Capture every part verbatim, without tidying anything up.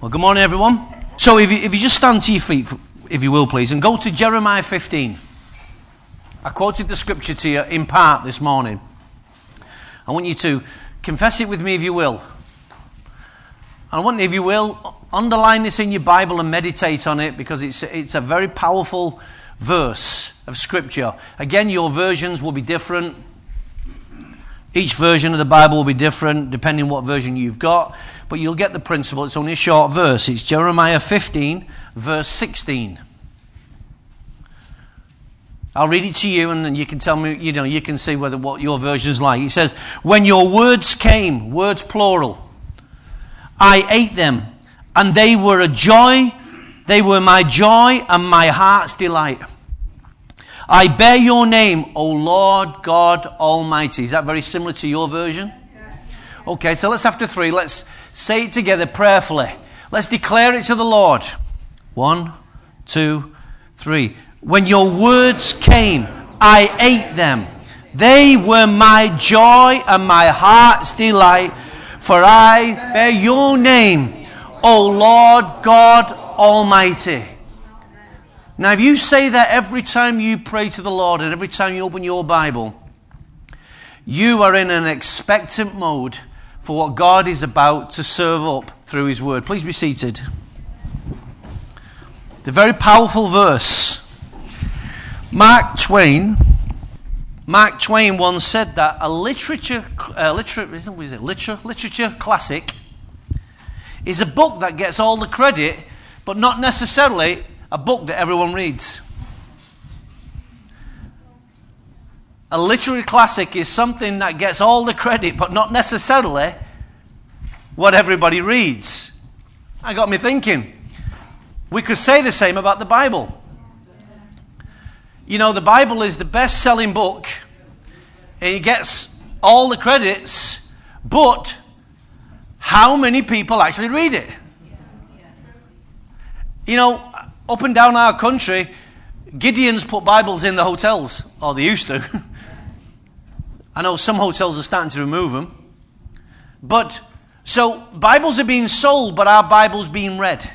Well, good morning, everyone. So if you, if you just stand to your feet, if you will, please, and go to Jeremiah fifteen. I quoted the scripture to you in part this morning. I want you to confess it with me, if you will. I want, if you will, underline this in your Bible and meditate on it, because it's it's a very powerful verse of scripture. Again, your versions will be different. Each version of the Bible will be different depending what version you've got, but you'll get the principle. It's only a short verse. It's Jeremiah fifteen, verse sixteen. I'll read it to you, and then you can tell me, you know, you can see whether what your version is like. It says, "When your words came," words plural, "I ate them, and they were a joy, they were my joy and my heart's delight. I bear your name, O Lord God Almighty." Is that very similar to your version? Okay, so let's, after three, let's say it together prayerfully. Let's declare it to the Lord. One, two, three. "When your words came, I ate them. They were my joy and my heart's delight. For I bear your name, O Lord God Almighty." Now, if you say that every time you pray to the Lord and every time you open your Bible, you are in an expectant mode for what God is about to serve up through His Word. Please be seated. It's a very powerful verse. Mark Twain, Mark Twain once said that a literature, uh, liter, what is it, literature, literature classic is a book that gets all the credit, but not necessarily a book that everyone reads. A literary classic is something that gets all the credit, but not necessarily what everybody reads. That got me thinking. We could say the same about the Bible. You know, the Bible is the best-selling book. It gets all the credits, but how many people actually read it? You know, up and down our country, Gideons put Bibles in the hotels, or they used to. I know some hotels are starting to remove them. But, so, Bibles are being sold, but are Bibles being read?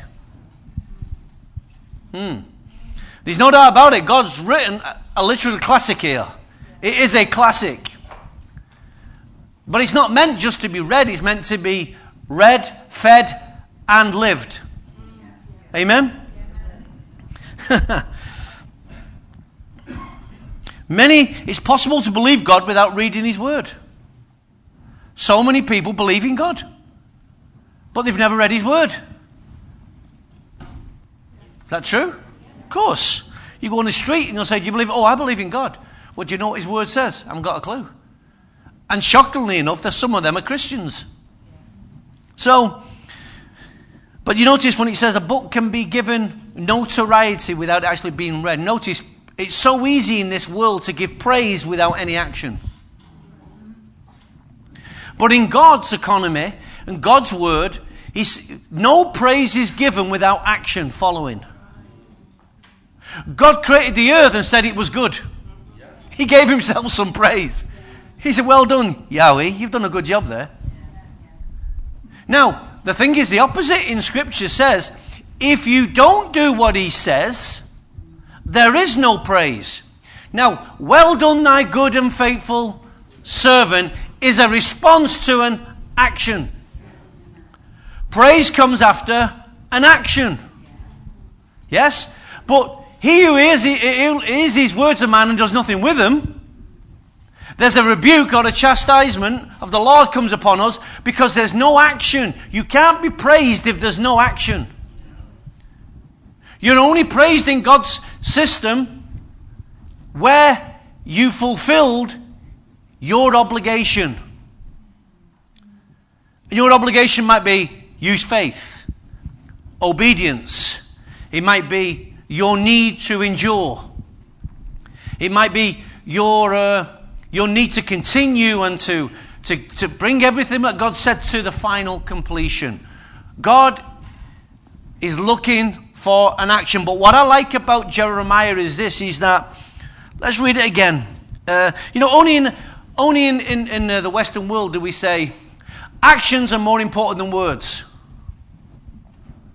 Hmm. There's no doubt about it. God's written a literary classic here. It is a classic. But it's not meant just to be read. It's meant to be read, fed, and lived. Amen? Many, it's possible to believe God without reading His Word. So many people believe in God, but they've never read His Word. Is that true? Of course. You go on the street and you'll say, "Do you believe?" "Oh, I believe in God." "Well, do you know what His Word says?" "I haven't got a clue." And shockingly enough, there's some of them are Christians. So, but you notice when it says a book can be given notoriety without actually being read. Notice, it's so easy in this world to give praise without any action. But in God's economy and God's Word, he's, no praise is given without action following. God created the earth and said it was good. He gave Himself some praise. He said, "Well done, Yahweh, you've done a good job there." Now, the thing is, the opposite in Scripture says, if you don't do what He says, there is no praise. Now, "Well done, thy good and faithful servant," is a response to an action. Praise comes after an action. Yes? But he who hears, hears His words of man and does nothing with them, there's a rebuke or a chastisement of the Lord comes upon us because there's no action. You can't be praised if there's no action. You're only praised in God's system where you fulfilled your obligation. Your obligation might be use faith, obedience. It might be your need to endure. It might be your uh, your need to continue and to, to, to bring everything that God said to the final completion. God is looking for an action. But what I like about Jeremiah is this, is that, let's read it again. Uh, you know, only in only in, in, in uh, the Western world do we say, actions are more important than words.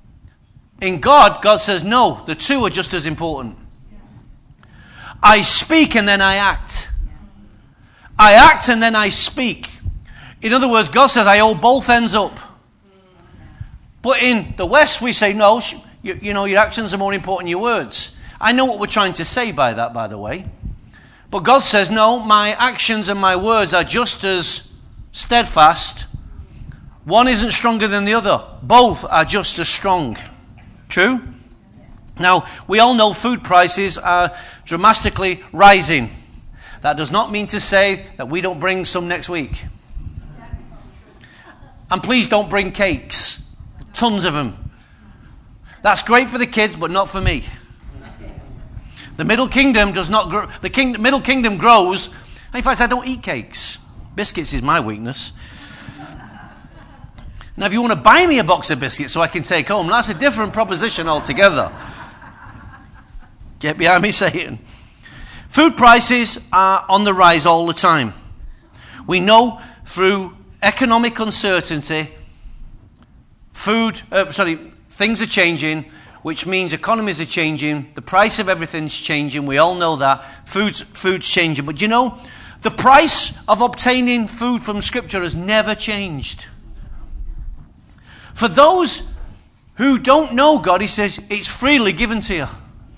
In God, God says, no, the two are just as important. I speak and then I act. I act and then I speak. In other words, God says, I hold both ends up. But in the West, we say, no, you, you know, your actions are more important than your words. I know what we're trying to say by that, by the way. But God says, no, my actions and my words are just as steadfast. One isn't stronger than the other. Both are just as strong. True? Now, we all know food prices are dramatically rising. That does not mean to say that we don't bring some next week. And please don't bring cakes. Tons of them. That's great for the kids, but not for me. The Middle Kingdom does not grow. The king, Middle Kingdom grows. And in fact, I don't eat cakes. Biscuits is my weakness. Now, if you want to buy me a box of biscuits so I can take home, that's a different proposition altogether. Get behind me, Satan. Food prices are on the rise all the time. We know through economic uncertainty, food, uh, sorry, things are changing, which means economies are changing. The price of everything's changing. We all know that. Food's, food's changing. But you know, the price of obtaining food from Scripture has never changed. For those who don't know God, he says, it's freely given to you.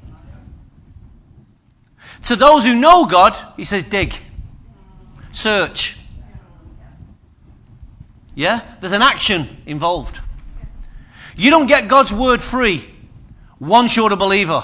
To those who know God, he says, dig. Search. Yeah? There's an action involved. You don't get God's word free once you're a believer.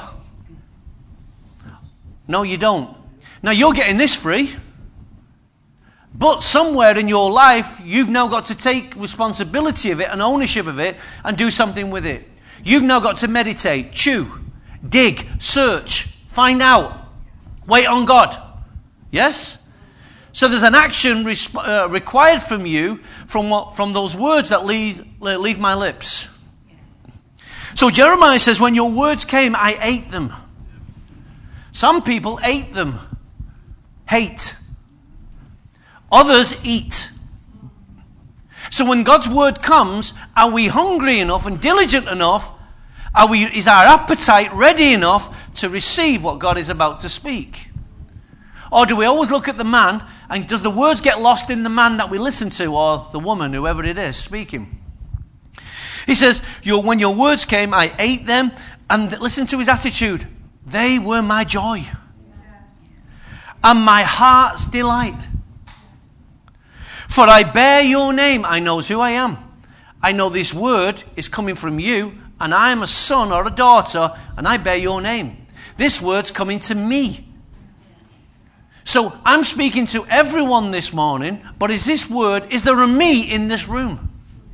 No, you don't. Now, you're getting this free. But somewhere in your life, you've now got to take responsibility of it and ownership of it and do something with it. You've now got to meditate, chew, dig, search, find out, wait on God. Yes? So there's an action resp- uh, required from you from what, from those words that leave, leave my lips. So Jeremiah says, when your words came, I ate them. Some people ate them. Hate. Others eat. So when God's word comes, are we hungry enough and diligent enough? Are we, is our appetite ready enough to receive what God is about to speak? Or do we always look at the man, and does the words get lost in the man that we listen to, or the woman, whoever it is, speaking? He says, your, when your words came, I ate them, and listen to his attitude. They were my joy and my heart's delight. For I bear your name. I knows who I am. I know this word is coming from you, and I am a son or a daughter, and I bear your name. This word's coming to me. So I'm speaking to everyone this morning, but is this word, is there a me in this room?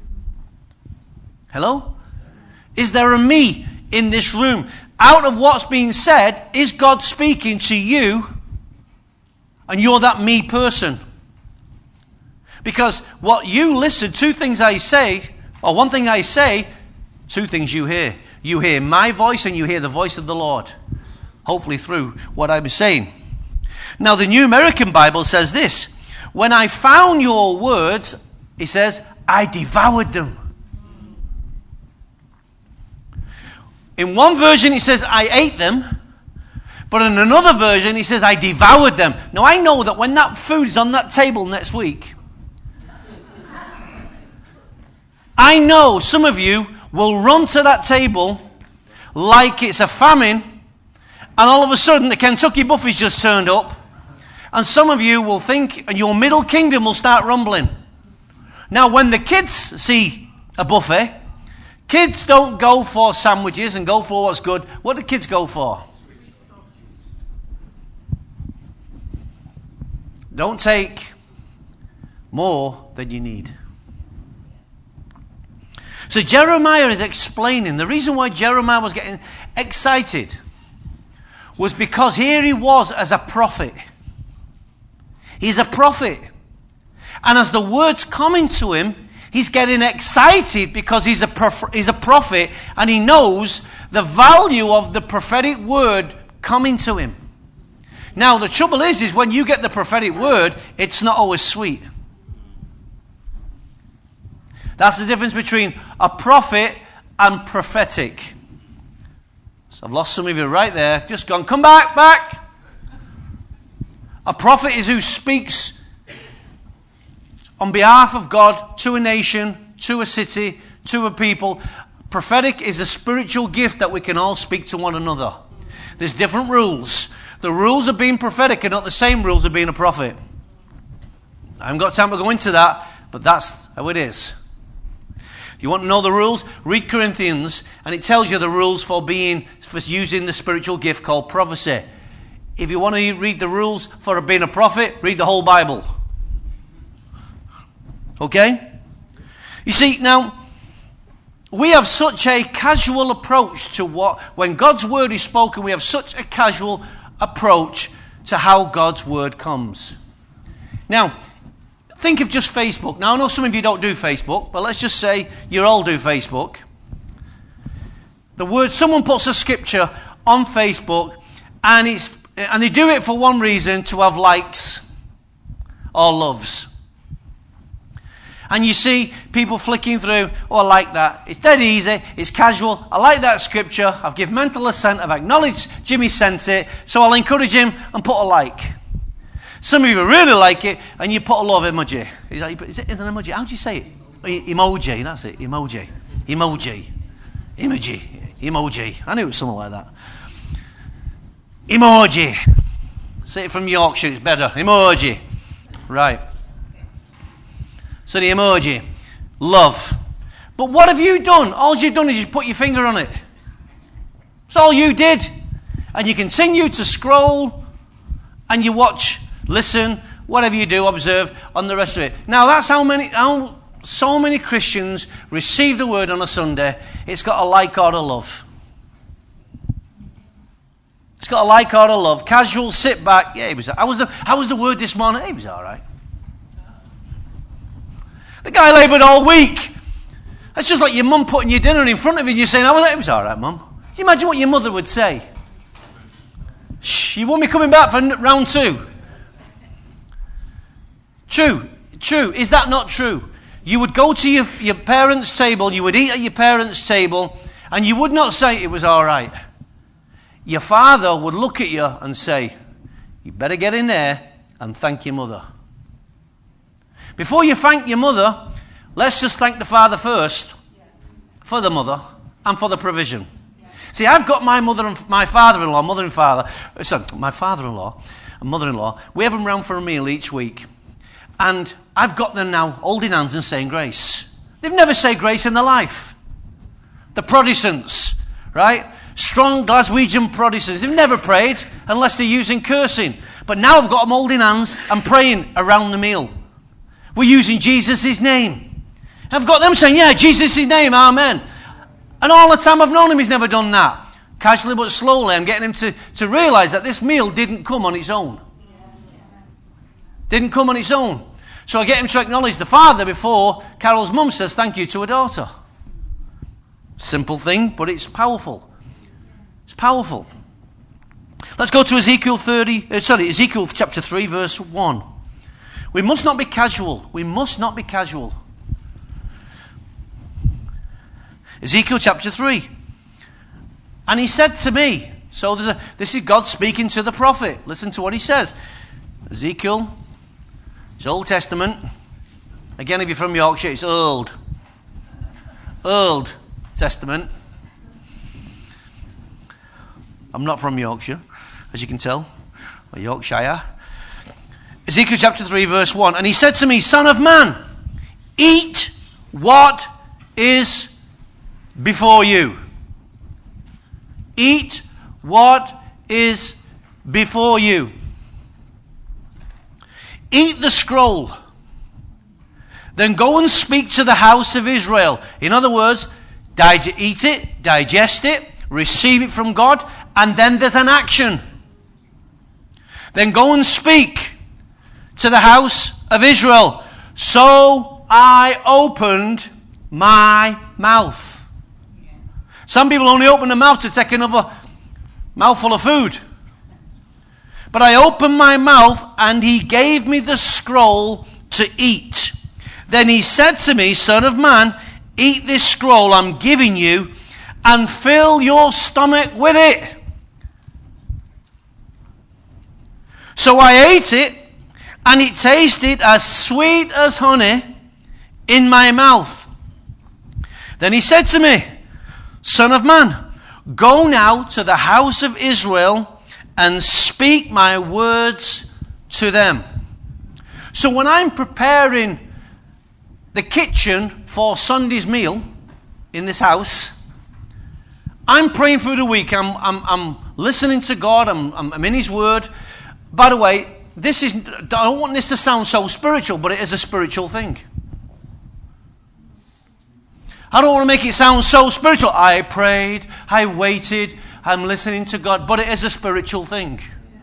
Hello? Is there a me in this room? Out of what's being said, is God speaking to you, and you're that me person? Because what you listen, two things I say, or one thing I say, two things you hear. You hear my voice and you hear the voice of the Lord. Hopefully through what I'm saying. Now the New American Bible says this. When I found your words, it says, I devoured them. In one version it says, I ate them. But in another version he says, I devoured them. Now I know that when that food is on that table next week, I know some of you will run to that table like it's a famine, and all of a sudden the Kentucky Buffet's just turned up, and some of you will think, and your Middle Kingdom will start rumbling. Now when the kids see a buffet, kids don't go for sandwiches and go for what's good. What do kids go for? Don't take more than you need. So Jeremiah is explaining, the reason why Jeremiah was getting excited was because here he was as a prophet. He's a prophet. And as the word's coming to him, he's getting excited because he's a, prof- he's a prophet and he knows the value of the prophetic word coming to him. Now the trouble is, is when you get the prophetic word, it's not always sweet. That's the difference between a prophet and prophetic. So I've lost some of you right there. Just gone, come back, back. A prophet is who speaks on behalf of God to a nation, to a city, to a people. Prophetic is a spiritual gift that we can all speak to one another. There's different rules. The rules of being prophetic are not the same rules of being a prophet. I haven't got time to go into that, but that's how it is. If you want to know the rules, read Corinthians, and it tells you the rules for being, for using the spiritual gift called prophecy. If you want to read the rules for being a prophet, read the whole Bible. Okay? You see, now, we have such a casual approach to what, when God's word is spoken, we have such a casual approach to how God's word comes. Now, think of just Facebook. Now, I know some of you don't do Facebook, but let's just say you all do Facebook. The word, someone puts a scripture on Facebook, and it's and they do it for one reason, to have likes or loves. And you see people flicking through, oh, I like that. It's dead easy. It's casual. I like that scripture. I've given mental assent. I've acknowledged Jimmy sent it. So I'll encourage him and put a like. Some of you really like it and you put a love emoji. Is, that, is it is an emoji? How do you say it? Emoji. That's it. Emoji. Emoji. Emoji. Emoji. I knew it was something like that. Emoji. Say it from Yorkshire. It's better. Emoji. Right. So the emoji, love. But what have you done? All you've done is you put your finger on it. That's all you did. And you continue to scroll and you watch, listen, whatever you do, observe on the rest of it. Now that's how many, how so many Christians receive the word on a Sunday. It's got a like or a love. It's got a like or a love. Casual, sit back. Yeah, it was. How was the, how was the word this morning? It was all right. The guy laboured all week. That's just like your mum putting your dinner in front of you and you're saying, oh, it was all right, mum. Can you imagine what your mother would say? Shh, you won't be coming back for round two. True, true. Is that not true? You would go to your, your parents' table, you would eat at your parents' table, and you would not say it was all right. Your father would look at you and say, you better get in there and thank your mother. Before you thank your mother, let's just thank the father first for the mother and for the provision. See, I've got my mother and my father-in-law, mother and father, sorry, my father-in-law and mother-in-law. We have them round for a meal each week. And I've got them now holding hands and saying grace. They've never said grace in their life. The Protestants, right? Strong Glaswegian Protestants. They've never prayed unless they're using cursing. But now I've got them holding hands and praying around the meal. We're using Jesus' name. I've got them saying, yeah, Jesus' name, amen. And all the time I've known him, he's never done that. Casually but slowly, I'm getting him to, to realise that this meal didn't come on its own. Didn't come on its own. So I get him to acknowledge the father before Carol's mum says thank you to her daughter. Simple thing, but it's powerful. It's powerful. Let's go to Ezekiel thirty. Uh, sorry, Ezekiel chapter three, verse one. We must not be casual. We must not be casual. Ezekiel chapter three. And he said to me, so there's a, this is God speaking to the prophet. Listen to what he says. Ezekiel, it's Old Testament. Again, if you're from Yorkshire, it's Old. Old Testament. I'm not from Yorkshire, as you can tell, or Yorkshire. Ezekiel chapter three, verse one. And he said to me, Son of man, eat what is before you. Eat what is before you. Eat the scroll. Then go and speak to the house of Israel. In other words, dig- eat it, digest it, receive it from God, and then there's an action. Then go and speak to the house of Israel. So I opened my mouth. Some people only open their mouth to take another mouthful of food. But I opened my mouth and he gave me the scroll to eat. Then he said to me, Son of man, eat this scroll I'm giving you and fill your stomach with it. So I ate it, and it tasted as sweet as honey in my mouth. Then he said to me, Son of man, go now to the house of Israel and speak my words to them. So when I'm preparing the kitchen for Sunday's meal in this house, I'm praying through the week. I'm, I'm, I'm listening to God. I'm, I'm, I'm in His Word. By the way, this is, I don't want this to sound so spiritual, but it is a spiritual thing. I don't want to make it sound so spiritual. I prayed, I waited, I'm listening to God, but it is a spiritual thing.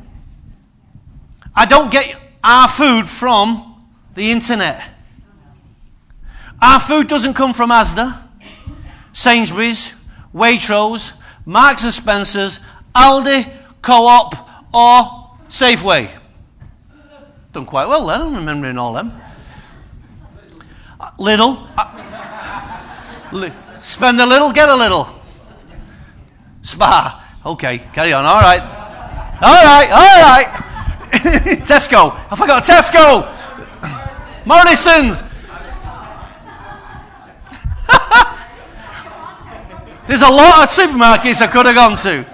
I don't get our food from the internet. Our food doesn't come from Asda, Sainsbury's, Waitrose, Marks and Spencer's, Aldi, Co-op, or Safeway. Done quite well then, I'm remembering all them. Little. Uh, spend a little, get a little. Spa. Okay, carry on. All right. All right, all right. Tesco. I forgot Tesco. Morrison's. There's a lot of supermarkets I could have gone to.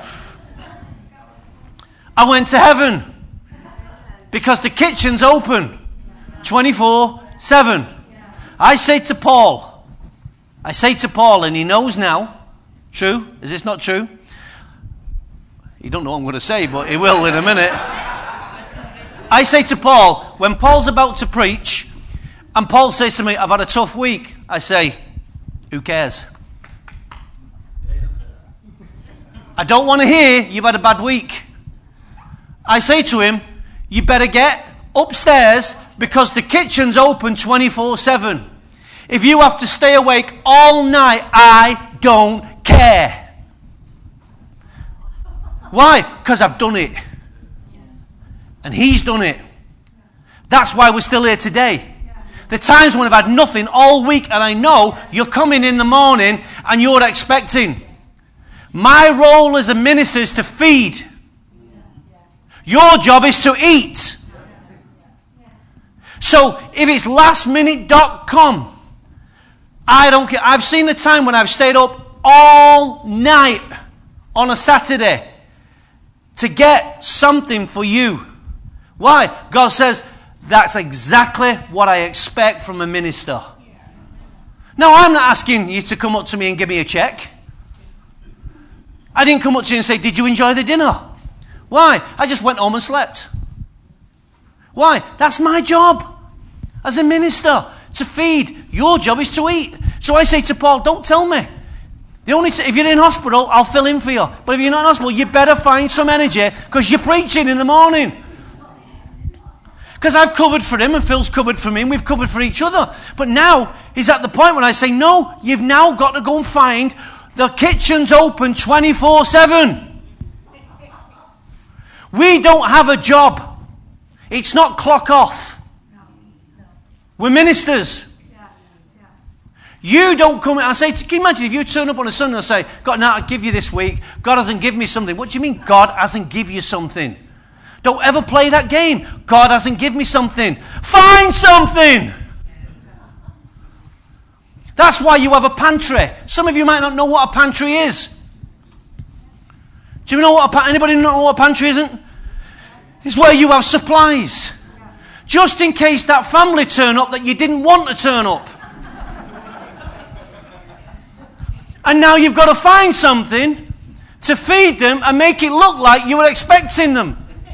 I went to heaven because the kitchen's open twenty-four seven. I say to Paul, I say to Paul, and he knows now. True? Is this not true? You don't know what I'm going to say, but he will in a minute. I say to Paul, when Paul's about to preach, and Paul says to me, I've had a tough week, I say, who cares? I don't want to hear you've had a bad week. I say to him, you better get upstairs because the kitchen's open twenty-four seven. If you have to stay awake all night, I don't care. Why? Because I've done it. And he's done it. That's why we're still here today. The times when I've had nothing all week and I know you're coming in the morning and you're expecting. My role as a minister is to feed. Your job is to eat. So if it's last minute dot com, I don't care. I've seen the time when I've stayed up all night on a Saturday to get something for you. Why? God says, that's exactly what I expect from a minister. Now, I'm not asking you to come up to me and give me a check. I didn't come up to you and say, did you enjoy the dinner? Why? I just went home and slept. Why? That's my job as a minister, to feed. Your job is to eat. So I say to Paul, don't tell me. The only t- if you're in hospital, I'll fill in for you. But if you're not in hospital, you better find some energy because you're preaching in the morning. Because I've covered for him and Phil's covered for me and we've covered for each other. But now he's at the point when I say, no, you've now got to go and find the kitchen's open twenty-four seven. We don't have a job. It's not clock off. We're ministers. You don't come, I say, can you imagine if you turn up on a Sunday and say, God, now I give you this week. God hasn't given me something. What do you mean God hasn't given you something? Don't ever play that game. God hasn't given me something. Find something. That's why you have a pantry. Some of you might not know what a pantry is. Do you know what a pantry, anybody know what a pantry isn't? It's where you have supplies. Just in case that family turn up that you didn't want to turn up. And now you've got to find something to feed them and make it look like you were expecting them.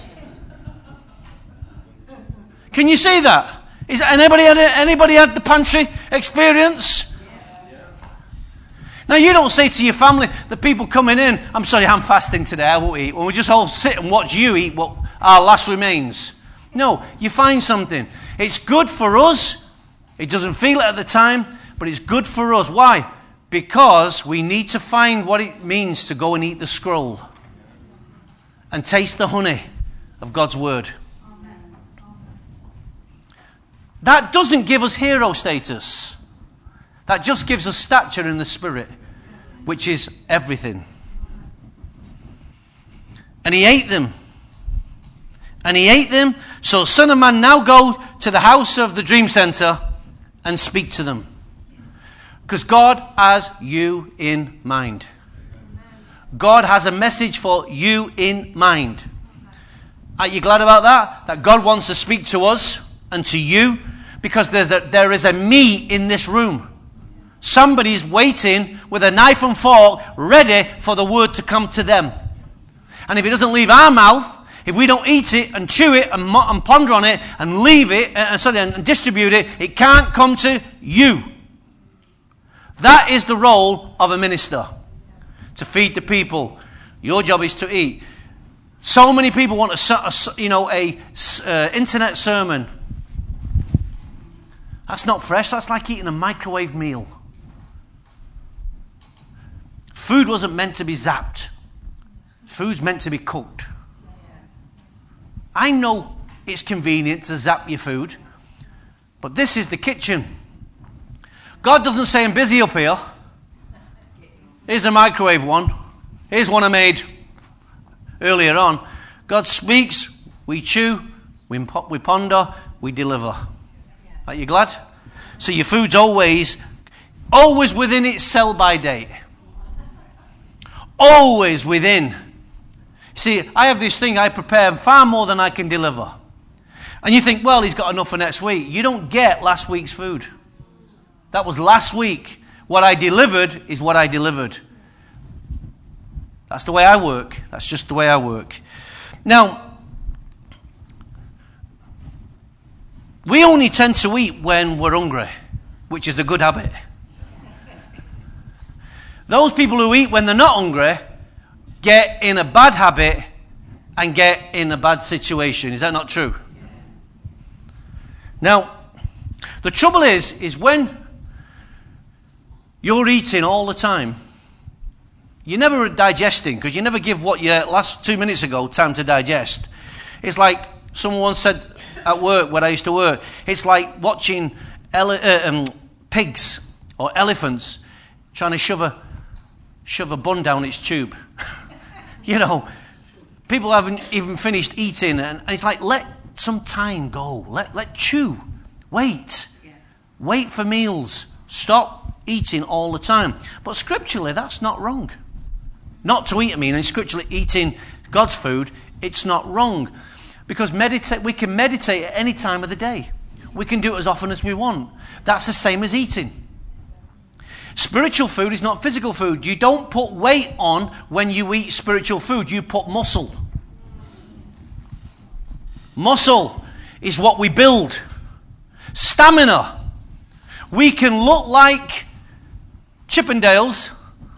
Can you see that? Is anybody had anybody had the pantry experience? Now you don't say to your family, the people coming in, I'm sorry, I'm fasting today, I won't eat. Well, we just all sit and watch you eat what our last remains. No, you find something. It's good for us. It doesn't feel it at the time, but it's good for us. Why? Because we need to find what it means to go and eat the scroll and taste the honey of God's word. That doesn't give us hero status. That just gives us stature in the spirit. which is everything. And he ate them. And he ate them. So, Son of Man, now go to the house of the Dream Center and speak to them. Because God has you in mind. God has a message for you in mind. Are you glad about that? That God wants to speak to us and to you? Because there's a, there is a me in this room. Somebody's waiting with a knife and fork, ready for the word to come to them. And if it doesn't leave our mouth, if we don't eat it and chew it and, mo- and ponder on it and leave it and, sorry, and distribute it, it can't come to you. That is the role of a minister. To feed the people. Your job is to eat. So many people want a, a you know, a uh, internet sermon. That's not fresh. That's like eating a microwave meal. Food wasn't meant to be zapped. Food's meant to be cooked. I know it's convenient to zap your food, but this is the kitchen. God doesn't say, I'm busy up here. Here's a microwave one. Here's one I made earlier on. God speaks, we chew, we, we ponder, we deliver. Are you glad? So your food's always, always within its sell-by date. Always within. See, I have this thing, I prepare far more than I can deliver. And you think, well, he's got enough for next week. You don't get last week's food. That was last week. What I delivered is what I delivered. That's the way I work. That's just the way I work. Now, we only tend to eat when we're hungry, which is a good habit. Those people who eat when they're not hungry get in a bad habit and get in a bad situation. Is that not true? Now, the trouble is, is when you're eating all the time, you're never digesting, because you never give what you last two minutes ago time to digest. It's like someone once said at work, where I used to work, it's like watching ele- uh, um, pigs or elephants trying to shove a shove a bun down its tube. You know, people haven't even finished eating, and, and it's like, let some time go. Let let chew. Wait. Wait for meals. Stop eating all the time. But scripturally, that's not wrong. Not to eat, I mean, and scripturally eating God's food, it's not wrong. Because meditate, we can meditate at any time of the day. We can do it as often as we want. That's the same as eating. Spiritual food is not physical food. You don't put weight on when you eat spiritual food. You put muscle. Muscle is what we build. Stamina. We can look like Chippendales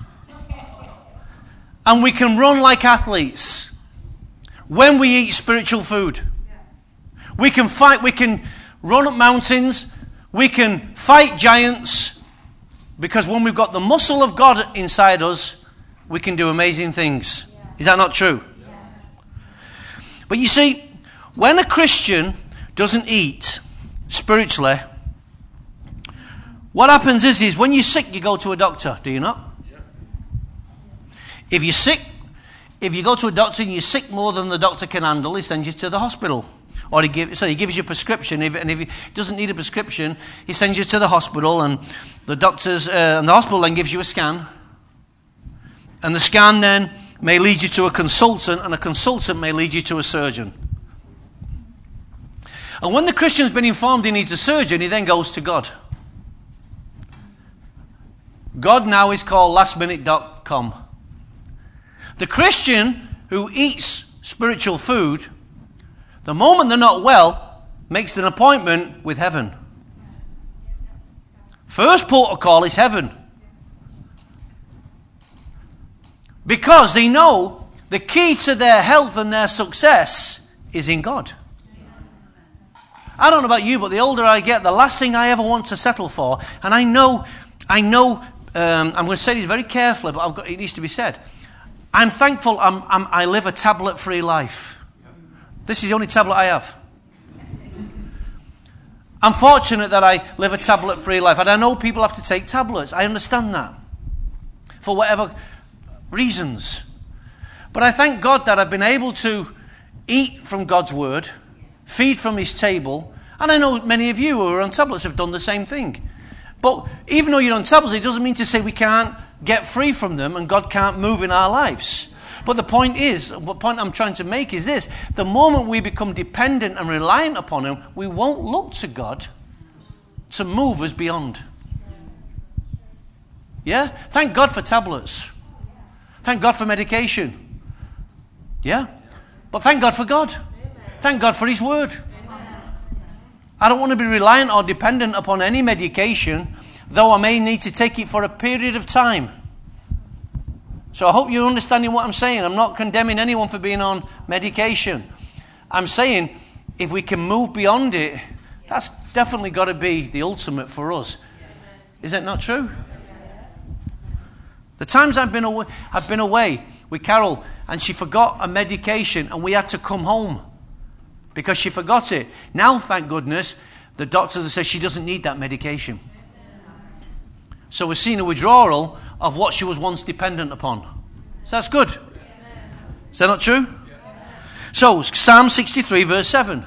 and we can run like athletes when we eat spiritual food. We can fight, we can run up mountains, we can fight giants, because when we've got the muscle of God inside us, we can do amazing things. Is that not true? But you see, when a Christian doesn't eat spiritually, what happens is, is when you're sick, you go to a doctor, do you not? Yeah. If you're sick, if you go to a doctor and you're sick more than the doctor can handle, he sends you to the hospital. Or he, give, so he gives you a prescription, if, and if he doesn't need a prescription, he sends you to the hospital, and the doctors, uh, and the hospital then gives you a scan. And the scan then may lead you to a consultant, and a consultant may lead you to a surgeon. And when the Christian's been informed he needs a surgeon, he then goes to God. God now is called last minute dot com. The Christian who eats spiritual food, the moment they're not well, makes an appointment with heaven. First protocol is heaven. Because they know the key to their health and their success is in God. I don't know about you, but the older I get, the last thing I ever want to settle for, and I know, I know, um, I'm going to say this very carefully, but I've got, it needs to be said. I'm thankful I'm, I'm, I live a tablet-free life. This is the only tablet I have. I'm fortunate that I live a tablet-free life, and I know people have to take tablets. I understand that. for whatever reasons. But I thank God that I've been able to eat from God's word, feed from his table, and I know many of you who are on tablets have done the same thing. But even though you're on tablets, it doesn't mean to say we can't get free from them and God can't move in our lives. But the point is, the point I'm trying to make is this: the moment we become dependent and reliant upon him, we won't look to God to move us beyond. Yeah? Thank God for tablets. Thank God for medication. Yeah? But thank God for God. Thank God for his word. I don't want to be reliant or dependent upon any medication, though I may need to take it for a period of time. So I hope you're understanding what I'm saying. I'm not condemning anyone for being on medication. I'm saying if we can move beyond it, that's definitely got to be the ultimate for us. Is that not true? The times I've been away, I've been away with Carol and she forgot a medication and we had to come home because she forgot it. Now, thank goodness, the doctors have said she doesn't need that medication. So we're seeing a withdrawal of what she was once dependent upon. So that's good. Is that not true? So, Psalm sixty-three, verse seven.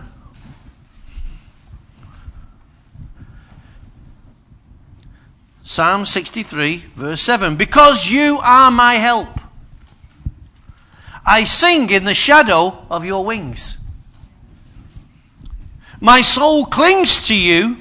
Psalm sixty-three, verse seven. Because you are my help, I sing in the shadow of your wings. My soul clings to you.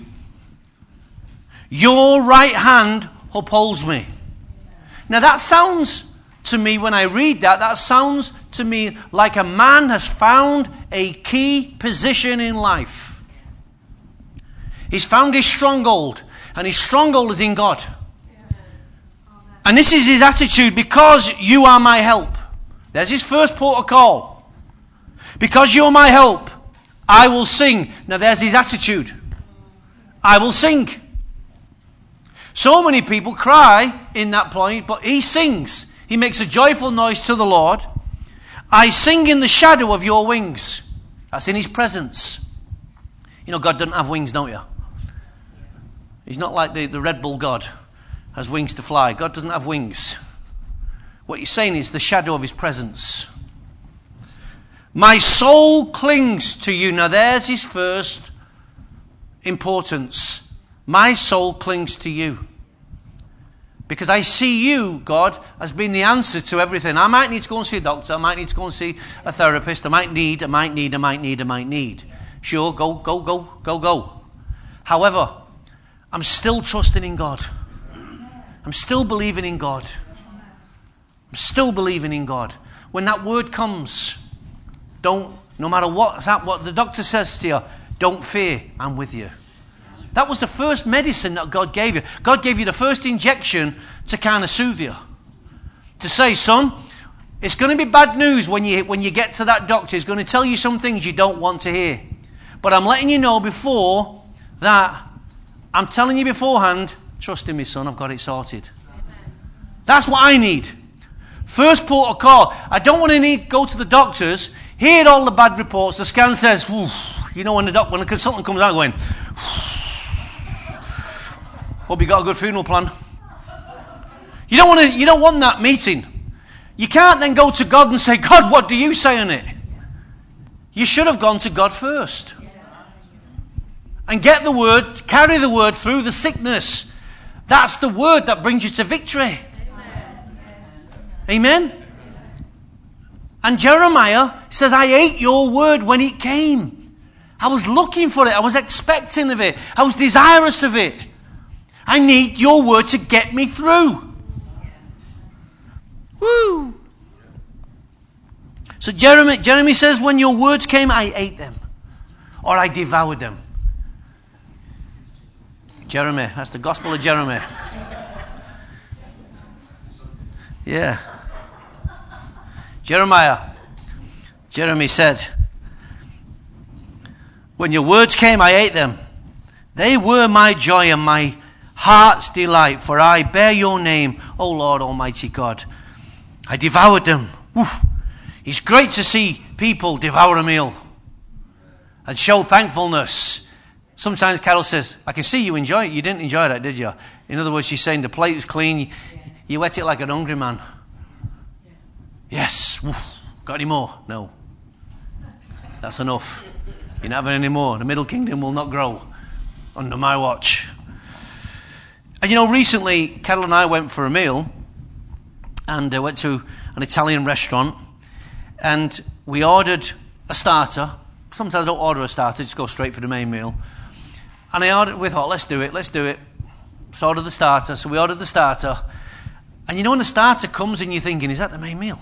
Your right hand upholds me. Now that sounds to me, when I read that, that sounds to me like a man has found a key position in life. He's found his stronghold, and his stronghold is in God. And this is his attitude: because you are my help. There's his first port of call. Because you're my help, I will sing. Now there's his attitude. I will sing. So many people cry in that point, but he sings. He makes a joyful noise to the Lord. I sing in the shadow of your wings. That's in his presence. You know, God doesn't have wings, don't you? He's not like the, the Red Bull God has wings to fly. God doesn't have wings. What he's saying is the shadow of his presence. My soul clings to you. Now there's his first importance. My soul clings to you. Because I see you, God, as being the answer to everything. I might need to go and see a doctor. I might need to go and see a therapist. I might need, I might need, I might need, I might need. Sure, go, go, go, go, go. However, I'm still trusting in God. I'm still believing in God. I'm still believing in God. When that word comes, don't, no matter what, what the doctor says to you, don't fear, I'm with you. That was the first medicine that God gave you. God gave you the first injection to kind of soothe you. To say, son, it's going to be bad news when you, when you get to that doctor. He's going to tell you some things you don't want to hear. But I'm letting you know before that, I'm telling you beforehand, trust in me, son, I've got it sorted. Amen. That's what I need. First port of call. I don't want to need go to the doctors, hear all the bad reports. The scan says, you know, when the doc, when the consultant comes out going, hope you got a good funeral plan. You don't want to. You don't want that meeting. You can't then go to God and say, God, what do you say on it? You should have gone to God first. And get the word, carry the word through the sickness. That's the word that brings you to victory. Amen? And Jeremiah says, I ate your word when it came. I was looking for it. I was expecting of it. I was desirous of it. I need your word to get me through. Woo! So Jeremy, Jeremy says, when your words came, I ate them. Or I devoured them. Jeremy, that's the gospel of Jeremy. Yeah. Jeremiah. Jeremy said, when your words came, I ate them. They were my joy and my heart's delight, for I bear your name, O Lord Almighty God. I devoured them. Oof. It's great to see people devour a meal and show thankfulness. Sometimes Carol says, I can see you enjoy it. You didn't enjoy that, did you? In other words, she's saying the plate was clean. You ate it like a hungry man. Yes. Woof. Got any more? No. That's enough. You're not having any more. The Middle Kingdom will not grow under my watch. And you know, recently, Carol and I went for a meal and uh, went to an Italian restaurant, and we ordered a starter. Sometimes I don't order a starter, just go straight for the main meal. And I ordered, we thought, let's do it, let's do it. So ordered the starter. So we ordered the starter. And you know when the starter comes and you're thinking, is that the main meal?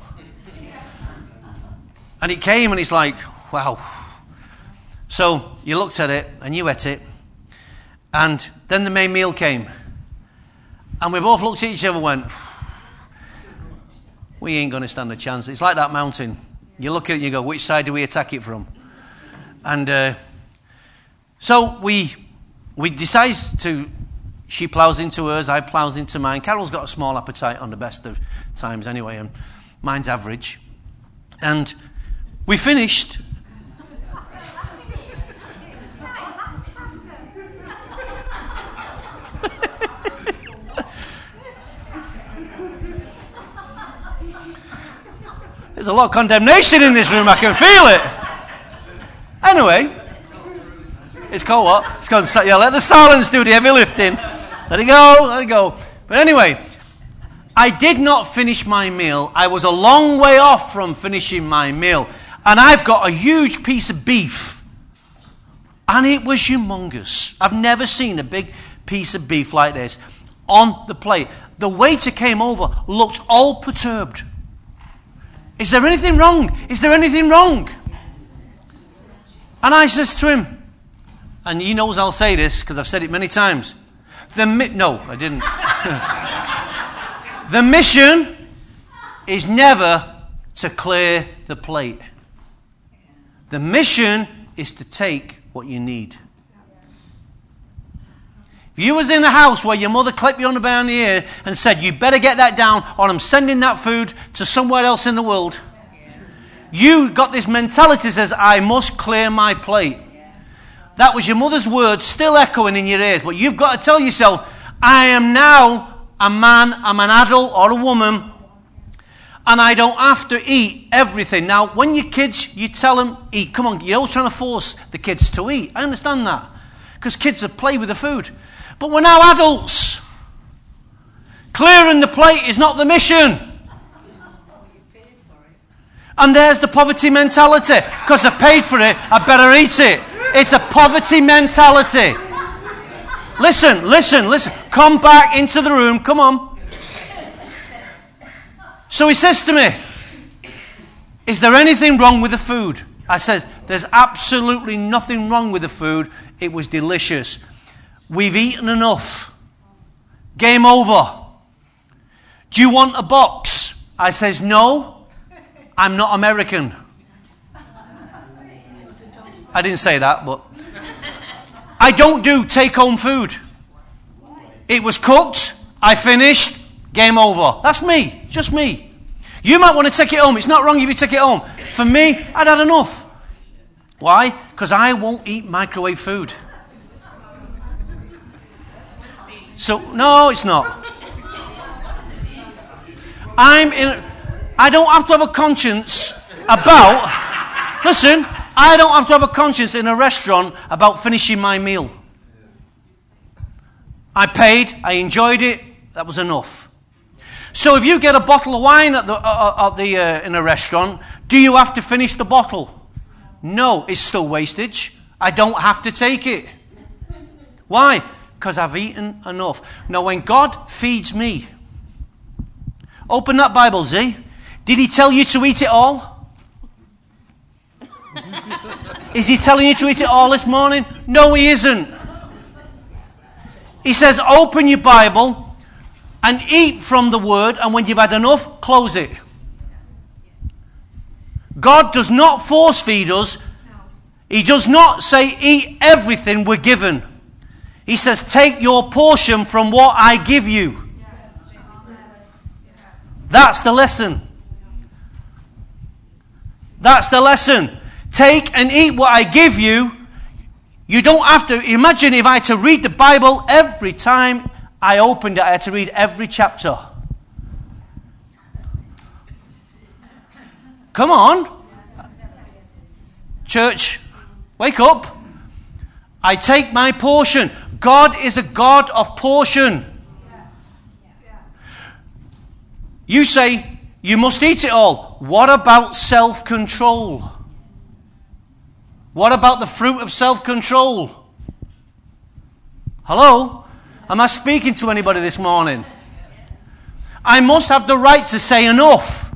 And it came and it's like, wow. So you looked at it and you ate it. And then the main meal came. And we both looked at each other and went, we ain't going to stand a chance. It's like that mountain. You look at it and you go, which side do we attack it from? And uh, so we we decide to, she plows into hers, I plows into mine. Carol's got a small appetite on the best of times anyway, and mine's average. And we finished. There's a lot of condemnation in this room, I can feel it. Anyway, it's called what? It's called, yeah, let the silence do the heavy lifting. Let it go, let it go. But anyway, I did not finish my meal. I was a long way off from finishing my meal. And I've got a huge piece of beef. And it was humongous. I've never seen a big piece of beef like this on the plate. The waiter came over, looked all perturbed. Is there anything wrong? Is there anything wrong? And I says to him, and he knows I'll say this because I've said it many times. The mi- no, I didn't. The mission is never to clear the plate. The mission is to take what you need. If you was in a house where your mother clapped you on the back of the ear and said, you better get that down or I'm sending that food to somewhere else in the world, you got this mentality that says, I must clear my plate. That was your mother's words still echoing in your ears. But you've got to tell yourself, I am now a man, I'm an adult or a woman, and I don't have to eat everything. Now, when your kids, you tell them, eat. Come on, you're always trying to force the kids to eat. I understand that. Because kids have played with the food. But we're now adults. Clearing the plate is not the mission. And there's the poverty mentality. Because I paid for it, I better eat it. It's a poverty mentality. Listen, listen, listen. Come back into the room. Come on. So he says to me, is there anything wrong with the food? I says, there's absolutely nothing wrong with the food. It was delicious. We've eaten enough. Game over. Do you want a box? I says, no, I'm not American. I didn't say that, but I don't do take-home food. It was cooked. I finished. Game over. That's me. Just me. You might want to take it home. It's not wrong if you take it home. For me, I'd had enough. Why? Because I won't eat microwave food. So, no, it's not. I'm in... I don't have to have a conscience about... Listen, I don't have to have a conscience in a restaurant about finishing my meal. I paid, I enjoyed it, that was enough. So if you get a bottle of wine at the, uh, at the uh, in a restaurant, do you have to finish the bottle? No, it's still wastage. I don't have to take it. Why? Because I've eaten enough. Now when God feeds me, open that Bible, Z. Did he tell you to eat it all? Is he telling you to eat it all this morning? No, he isn't. He says, open your Bible and eat from the word, and when you've had enough, close it. God does not force feed us. He does not say, eat everything we're given. He says, take your portion from what I give you. That's the lesson. That's the lesson. Take and eat what I give you. You don't have to. Imagine if I had to read the Bible every time I opened it, I had to read every chapter. Come on. Church, wake up. I take my portion. God is a God of portion. You say, you must eat it all. What about self-control? What about the fruit of self-control? Hello? Am I speaking to anybody this morning? I must have the right to say enough.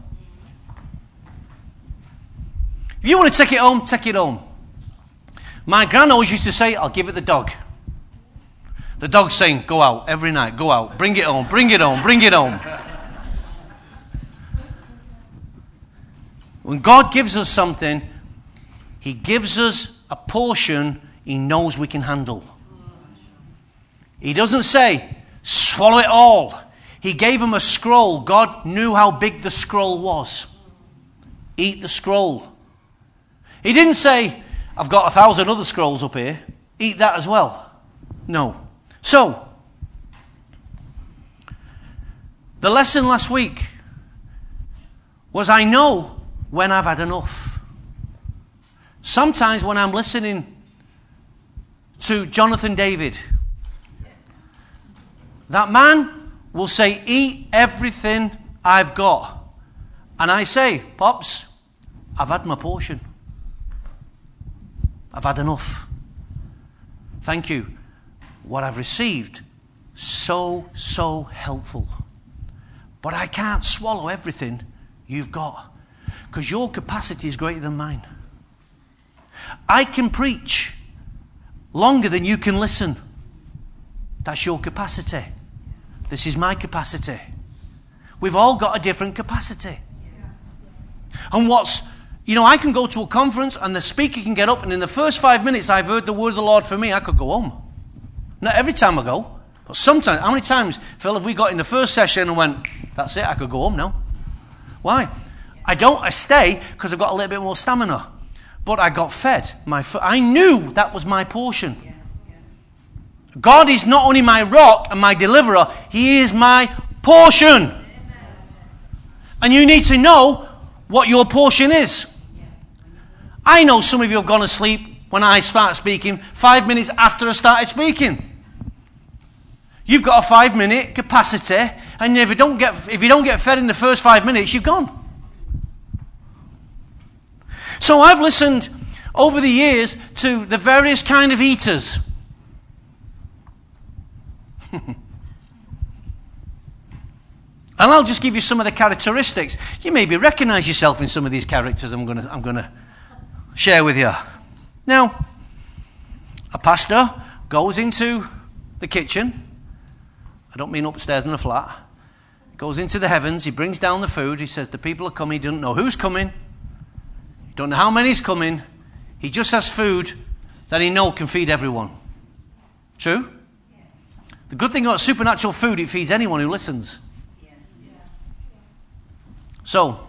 If you want to take it home, take it home. My gran always used to say, I'll give it the dog. The dog's saying, go out every night, go out, bring it home, bring it home, bring it home. When God gives us something, He gives us a portion He knows we can handle. He doesn't say, swallow it all. He gave him a scroll. God knew how big the scroll was. Eat the scroll. He didn't say, I've got a thousand other scrolls up here. Eat that as well. No. So, the lesson last week was I know when I've had enough. Sometimes when I'm listening to Jonathan David, that man will say, eat everything I've got. And I say, Pops, I've had my portion. I've had enough. Thank you. What I've received, so, so helpful. But I can't swallow everything you've got, because your capacity is greater than mine. I can preach longer than you can listen. That's your capacity. This is my capacity. We've all got a different capacity. And what's, you know, I can go to a conference and the speaker can get up and in the first five minutes I've heard the word of the Lord for me, I could go home. Not every time I go, but sometimes. How many times, Phil, have we got in the first session and went, that's it, I could go home now? Why? I don't, I stay because I've got a little bit more stamina. But I got fed. My, I knew that was my portion. God is not only my rock and my deliverer, He is my portion. And you need to know what your portion is. I know some of you have gone to sleep when I start speaking, five minutes after I started speaking. You've got a five minute capacity, and if you don't get if you don't get fed in the first five minutes, you've gone. So I've listened over the years to the various kind of eaters. And I'll just give you some of the characteristics. You maybe recognize yourself in some of these characters I'm going to I'm going to share with you. Now, a pastor goes into the kitchen. I don't mean upstairs in the flat. Goes into the heavens. He brings down the food. He says the people are coming. He doesn't know who's coming. He don't know how many's coming. He just has food that he knows can feed everyone. True? The good thing about supernatural food, it feeds anyone who listens. So,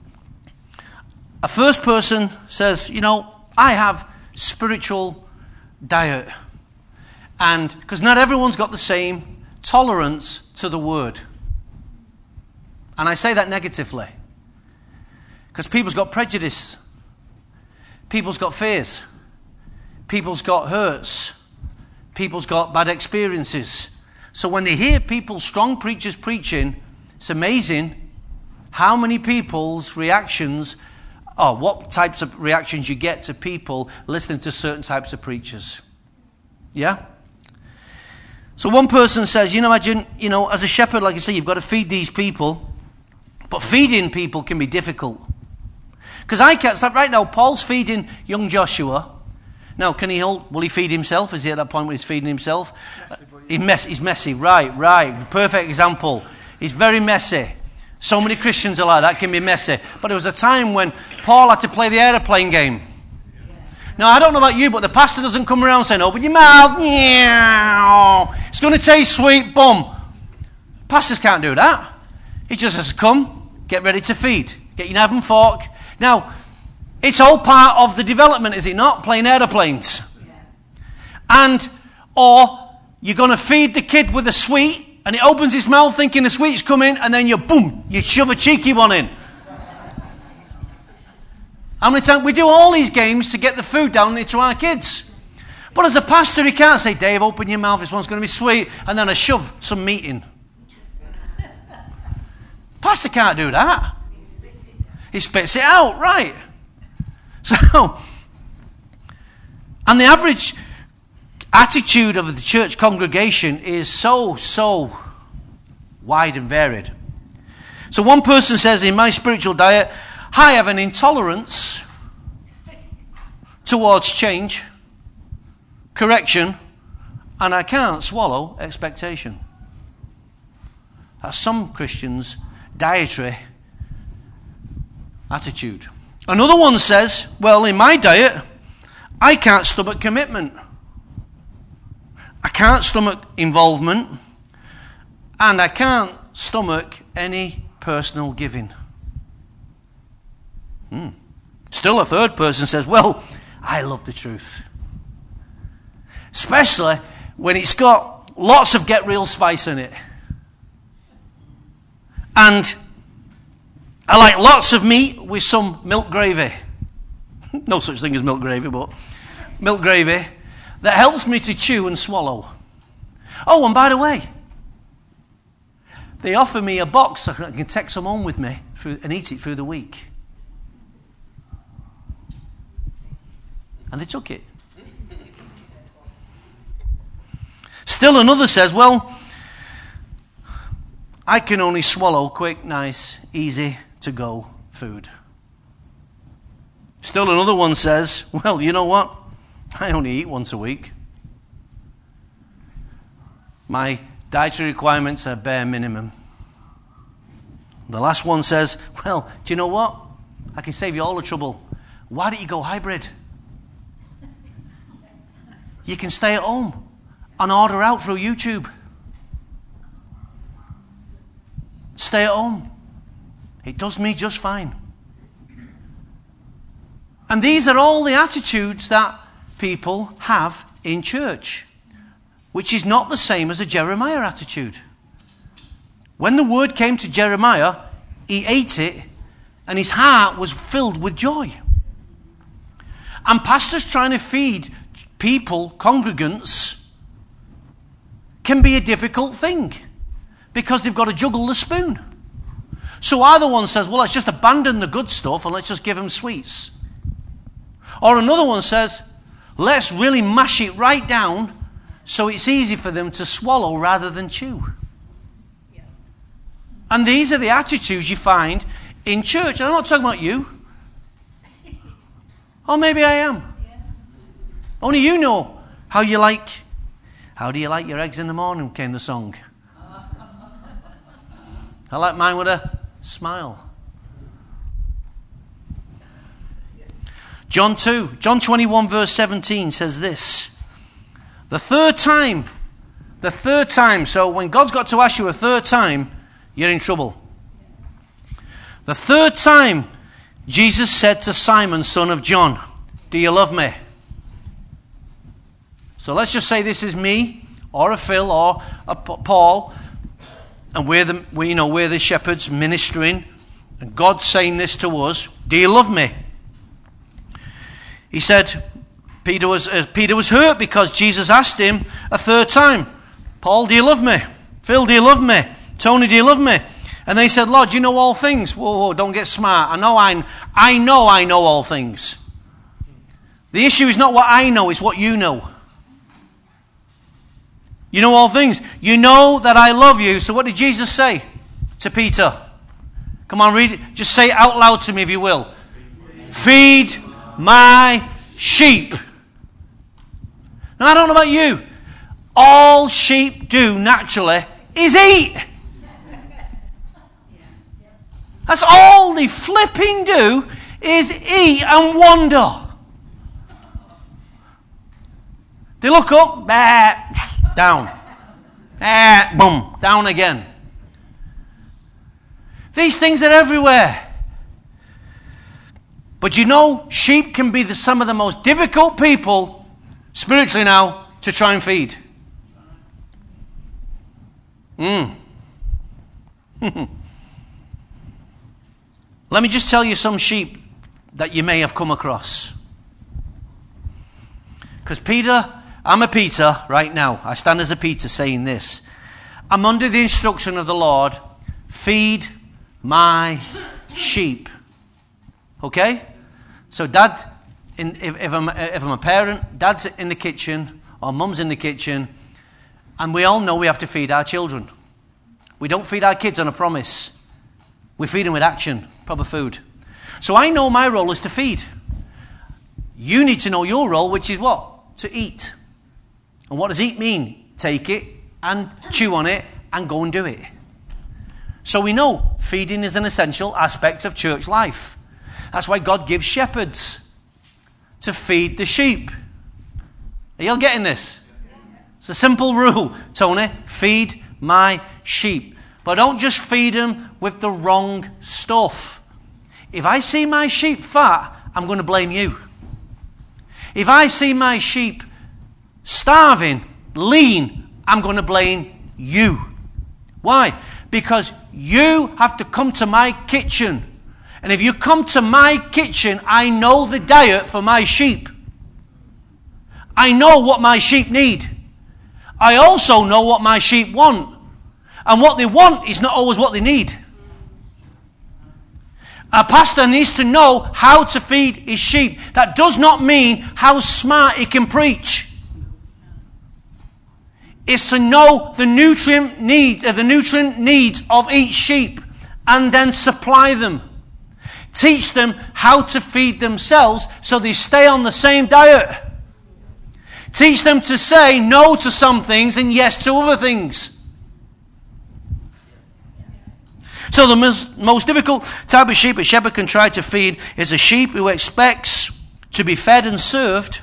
a first person says, you know, I have spiritual diet. And because not everyone's got the same tolerance to the word. And I say that negatively. Because people's got prejudice. People's got fears. People's got hurts. People's got bad experiences. So when they hear people, strong preachers preaching, it's amazing how many people's reactions, or what types of reactions you get to people listening to certain types of preachers. Yeah? So one person says, you know, imagine, you know, as a shepherd, like I say, you've got to feed these people, but feeding people can be difficult. Because I can't, so right now, Paul's feeding young Joshua. Now, can he hold, will he feed himself? Is he at that point where he's feeding himself? Messy, uh, he's, mess, he's messy, right, right. Perfect example. He's very messy. So many Christians are like that, can be messy. But there was a time when Paul had to play the aeroplane game. Now, I don't know about you, but the pastor doesn't come around saying, open your mouth, meow. It's going to taste sweet, boom. Pastors can't do that. He just has to come, get ready to feed. Get your knife and fork. Now, it's all part of the development, is it not? Playing aeroplanes. And, or you're going to feed the kid with a sweet, and it opens his mouth thinking the sweet's coming, and then you, boom, you shove a cheeky one in. How many times we do all these games to get the food down into our kids? But as a pastor, he can't say, Dave, open your mouth, this one's going to be sweet, and then I shove some meat in. Pastor can't do that. He spits it out. He spits it out, right. So, and the average attitude of the church congregation is so, so wide and varied. So one person says, in my spiritual diet, I have an intolerance towards change, correction, and I can't swallow expectation. That's some Christians' dietary attitude. Another one says, well, in my diet, I can't stomach commitment. I can't stomach involvement, and I can't stomach any personal giving. Hmm. Still a third person says, well, I love the truth. Especially when it's got lots of get real spice in it. And I like lots of meat with some milk gravy. No such thing as milk gravy, but milk gravy that helps me to chew and swallow. Oh, and by the way, they offer me a box so I can take some home with me through, and eat it through the week. And they took it. Still another says, well, I can only swallow quick, nice, easy to go food. Still another one says, well, you know what? I only eat once a week. My dietary requirements are bare minimum. The last one says, well, do you know what? I can save you all the trouble. Why don't you go hybrid? You can stay at home and order out through YouTube. Stay at home. It does me just fine. And these are all the attitudes that people have in church, which is not the same as a Jeremiah attitude. When the word came to Jeremiah, he ate it and his heart was filled with joy. And pastors trying to feed people, congregants, can be a difficult thing because they've got to juggle the spoon. So either one says, well, let's just abandon the good stuff and let's just give them sweets. Or another one says, let's really mash it right down so it's easy for them to swallow rather than chew. Yeah. And these are the attitudes you find in church. I'm not talking about you. Or maybe I am. Yeah. Only you know how you like, how do you like your eggs in the morning, came the song. I like mine with a smile. John two, John twenty-one verse seventeen says this. The third time, the third time, so when God's got to ask you a third time, you're in trouble. The third time, Jesus said to Simon, son of John, do you love me? So let's just say this is me, or a Phil, or a Paul, and we're the, we, you know, we're the shepherds ministering, and God's saying this to us, do you love me? He said, Peter was, uh, Peter was hurt because Jesus asked him a third time, Paul, do you love me? Phil, do you love me? Tony, do you love me? And they said, Lord, you know all things. Whoa, whoa, don't get smart. I know I, I know I know all things. The issue is not what I know, it's what you know. You know all things. You know that I love you. So what did Jesus say to Peter? Come on, read it. Just say it out loud to me if you will. Feed my sheep. Now, I don't know about you. All sheep do naturally is eat. That's all they flipping do is eat and wander. They look up, bah, down. Ah, boom, down again. These things are everywhere. But you know, sheep can be the, some of the most difficult people, spiritually now, to try and feed. Mm. Let me just tell you some sheep that you may have come across. Because Peter, I'm a Peter right now. I stand as a Peter saying this. I'm under the instruction of the Lord, feed my sheep. Okay? So dad, in, if, if, I'm, if I'm a parent, dad's in the kitchen, or mum's in the kitchen, and we all know we have to feed our children. We don't feed our kids on a promise. We feed them with action, proper food. So I know my role is to feed. You need to know your role, which is what? To eat. And what does eat mean? Take it and chew on it and go and do it. So we know feeding is an essential aspect of church life. That's why God gives shepherds to feed the sheep. Are you all getting this? It's a simple rule, Tony. Feed my sheep. But don't just feed them with the wrong stuff. If I see my sheep fat, I'm going to blame you. If I see my sheep starving, lean, I'm going to blame you. Why? Because you have to come to my kitchen. And if you come to my kitchen, I know the diet for my sheep. I know what my sheep need. I also know what my sheep want. And what they want is not always what they need. A pastor needs to know how to feed his sheep. That does not mean how smart he can preach. It's to know the nutrient need, uh, the nutrient needs of each sheep, and then supply them. Teach them how to feed themselves so they stay on the same diet. Teach them to say no to some things and yes to other things. So the most, most difficult type of sheep a shepherd can try to feed is a sheep who expects to be fed and served,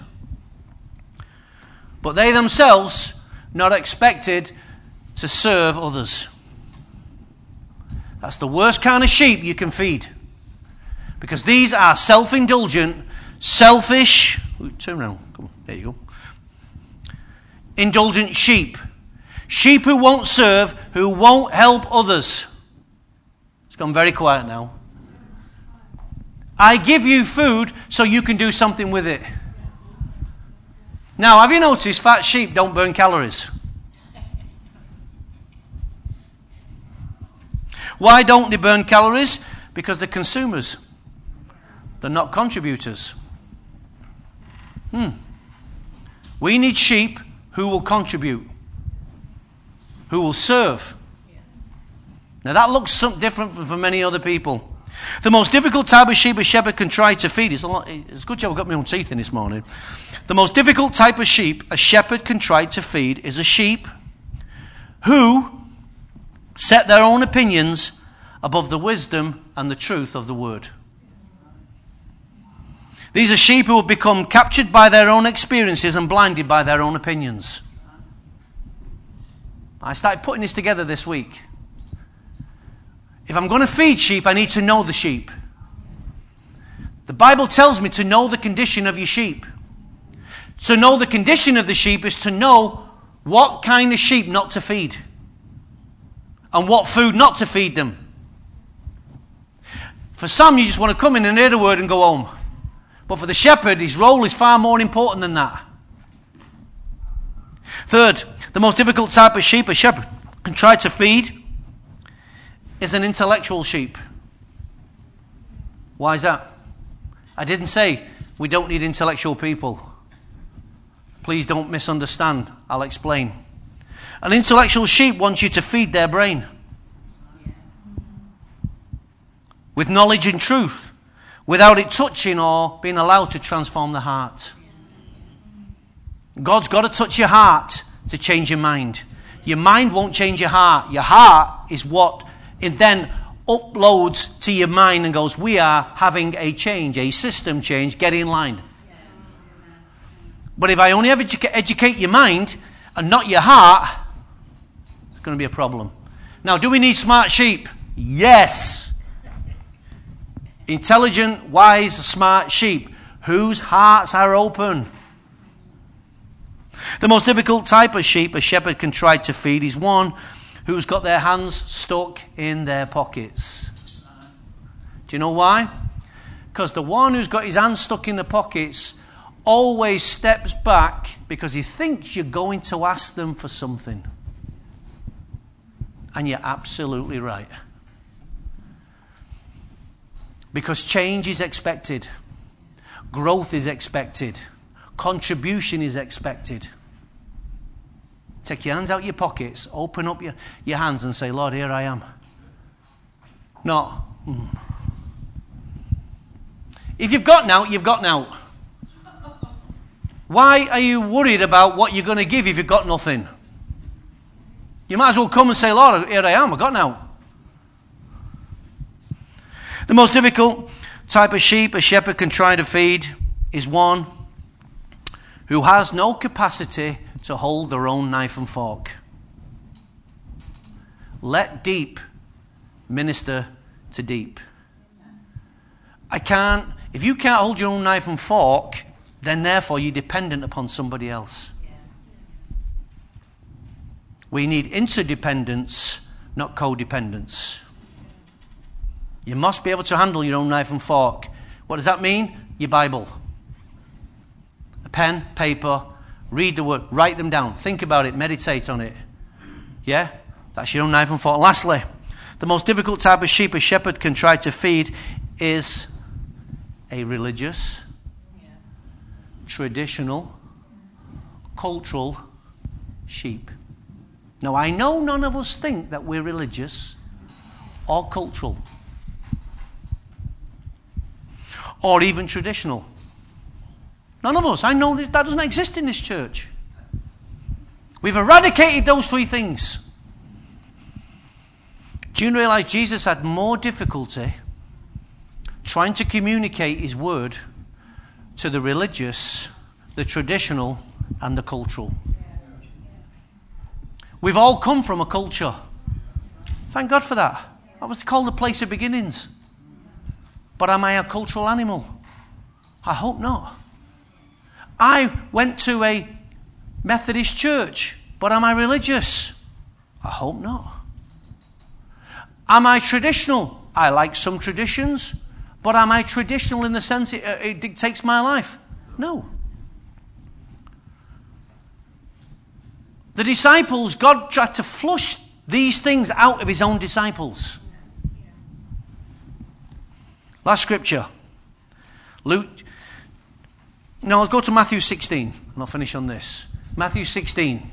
but they themselves not expected to serve others. That's the worst kind of sheep you can feed. Because these are self-indulgent, selfish, ooh, turn around, come on, there you go. Indulgent sheep. Sheep who won't serve, who won't help others. It's gone very quiet now. I give you food so you can do something with it. Now, have you noticed fat sheep don't burn calories? Why don't they burn calories? Because they're consumers. They're not contributors. Hmm. We need sheep who will contribute, who will serve. Now that looks something different from, from many other people. The most difficult type of sheep a shepherd can try to feed is a lot, it's a good job I've got my own teeth in this morning. The most difficult type of sheep a shepherd can try to feed is a sheep who set their own opinions above the wisdom and the truth of the word. These are sheep who have become captured by their own experiences and blinded by their own opinions. I started putting this together this week. If I'm going to feed sheep, I need to know the sheep. The Bible tells me to know the condition of your sheep. To know the condition of the sheep is to know what kind of sheep not to feed and what food not to feed them. For some, you just want to come in and hear the word and go home. But for the shepherd, his role is far more important than that. Third, the most difficult type of sheep a shepherd can try to feed is an intellectual sheep. Why is that? I didn't say we don't need intellectual people. Please don't misunderstand. I'll explain. An intellectual sheep wants you to feed their brain with knowledge and truth, without it touching or being allowed to transform the heart. God's got to touch your heart to change your mind. Your mind won't change your heart. Your heart is what it then uploads to your mind and goes, we are having a change, a system change, get in line. But if I only ever educa- educate your mind and not your heart, it's going to be a problem. Now, do we need smart sheep? Yes. Intelligent, wise, smart sheep whose hearts are open. The most difficult type of sheep a shepherd can try to feed is one who's got their hands stuck in their pockets. Do you know why? Because the one who's got his hands stuck in the pockets always steps back because he thinks you're going to ask them for something. And you're absolutely right. Because change is expected. Growth is expected. Contribution is expected. Take your hands out of your pockets, open up your, your hands and say, Lord, here I am. Not, mm. If you've got now, you've got now. Why are you worried about what you're going to give if you've got nothing? You might as well come and say, Lord, here I am, I've got now. The most difficult type of sheep a shepherd can try to feed is one who has no capacity to hold their own knife and fork. Let deep minister to deep. I can't, if you can't hold your own knife and fork, then therefore you're dependent upon somebody else. We need interdependence, not codependence. You must be able to handle your own knife and fork. What does that mean? Your Bible. A pen, paper, read the word, write them down, think about it, meditate on it. Yeah? That's your own knife and fork. Lastly, the most difficult type of sheep a shepherd can try to feed is a religious, yeah. traditional, cultural sheep. Now, I know none of us think that we're religious or cultural or even traditional. None of us. I know this, that doesn't exist in this church. We've eradicated those three things. Do you realize Jesus had more difficulty trying to communicate his word to the religious, the traditional, and the cultural? We've all come from a culture. Thank God for that. That was called a place of beginnings. But am I a cultural animal? I hope not. I went to a Methodist church, but am I religious? I hope not. Am I traditional? I like some traditions, but am I traditional in the sense it, it dictates my life? No. The disciples, God tried to flush these things out of his own disciples. Last scripture. Luke. No, let's go to Matthew sixteen. And I'll finish on this. Matthew sixteen.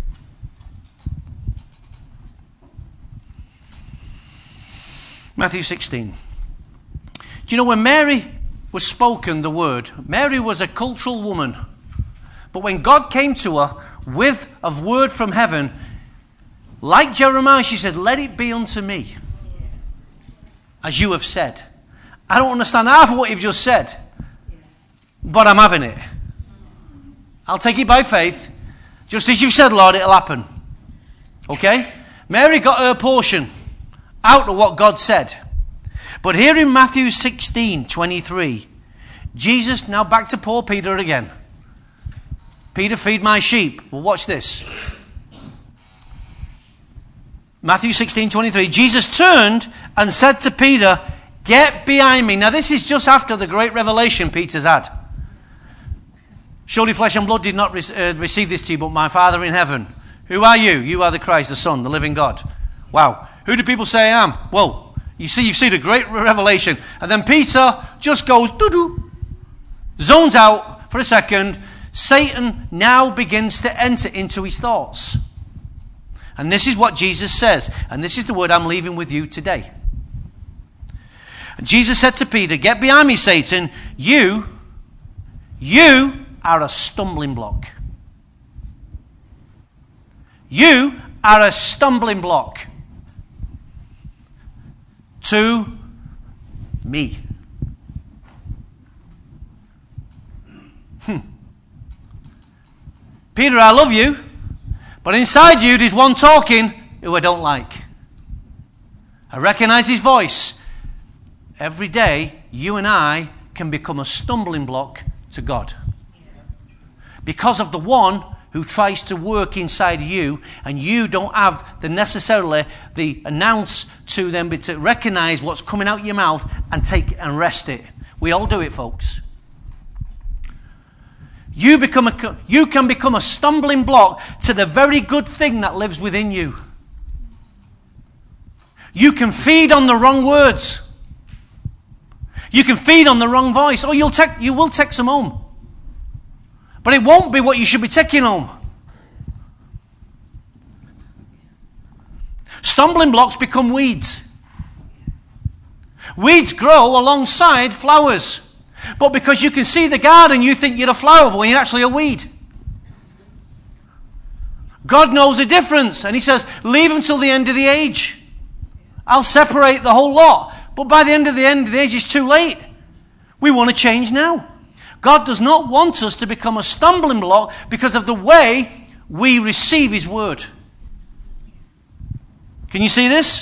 Matthew sixteen. Do you know when Mary was spoken the word, Mary was a cultural woman. But when God came to her with a word from heaven, like Jeremiah, she said, let it be unto me, as you have said. I don't understand half of what you've just said, but I'm having it. I'll take it by faith. Just as you've said, Lord, it'll happen. Okay? Mary got her portion out of what God said. But here in Matthew sixteen twenty-three, Jesus, now back to poor Peter again. Peter, feed my sheep. Well, watch this. Matthew sixteen twenty-three, Jesus turned and said to Peter, get behind me. Now this is just after the great revelation Peter's had. Surely flesh and blood did not re- uh, receive this to you, but my Father in heaven. Who are you? You are the Christ, the Son, the living God. Wow. Who do people say I am? Well, you see, you see the great revelation. And then Peter just goes, doo-doo, zones out for a second. Satan now begins to enter into his thoughts. And this is what Jesus says. And this is the word I'm leaving with you today. And Jesus said to Peter, get behind me, Satan. You, you are a stumbling block. You are a stumbling block to me. Hmm. Peter, I love you, but inside you there's one talking who I don't like. I recognize his voice. Every day, you and I can become a stumbling block to God. Because of the one who tries to work inside you, and you don't have the necessarily the announce to them, but to recognize what's coming out your mouth and take and rest it. We all do it, folks. You become a, you can become a stumbling block to the very good thing that lives within you. You can feed on the wrong words. You can feed on the wrong voice. Or you'll take, you will take some home. But it won't be what you should be taking home. Stumbling blocks become weeds. Weeds grow alongside flowers. But because you can see the garden, you think you're a flower, but when you're actually a weed. God knows the difference. And he says, leave them till the end of the age. I'll separate the whole lot. But by the end of the end of the age, it's too late. We want to change now. God does not want us to become a stumbling block because of the way we receive his word. Can you see this?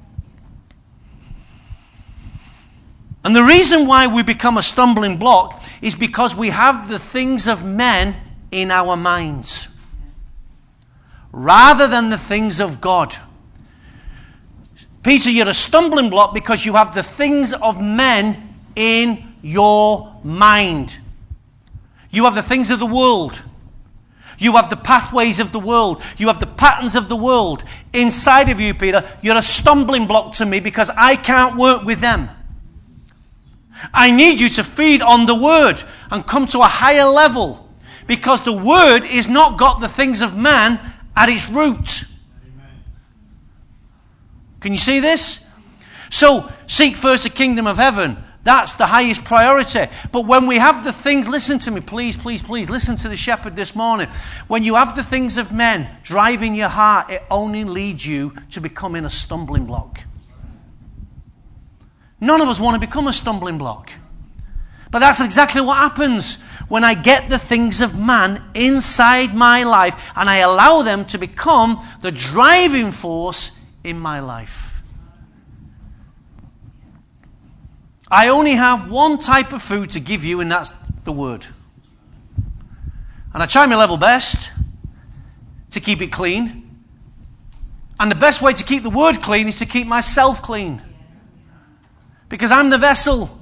And the reason why we become a stumbling block is because we have the things of men in our minds rather than the things of God. Peter, you're a stumbling block because you have the things of men in your mind. You have the things of the world. You have the pathways of the world. You have the patterns of the world inside of you, Peter. You're a stumbling block to me because I can't work with them. I need you to feed on the word and come to a higher level because the word is not got the things of man at its root. Can you see this? So, seek first the kingdom of heaven. That's the highest priority. But when we have the things, listen to me, please, please, please, listen to the shepherd this morning. When you have the things of men driving your heart, it only leads you to becoming a stumbling block. None of us want to become a stumbling block. But that's exactly what happens when I get the things of man inside my life and I allow them to become the driving force in my life. I only have one type of food to give you, and that's the word. And I try my level best to keep it clean. And the best way to keep the word clean is to keep myself clean. Because I'm the vessel.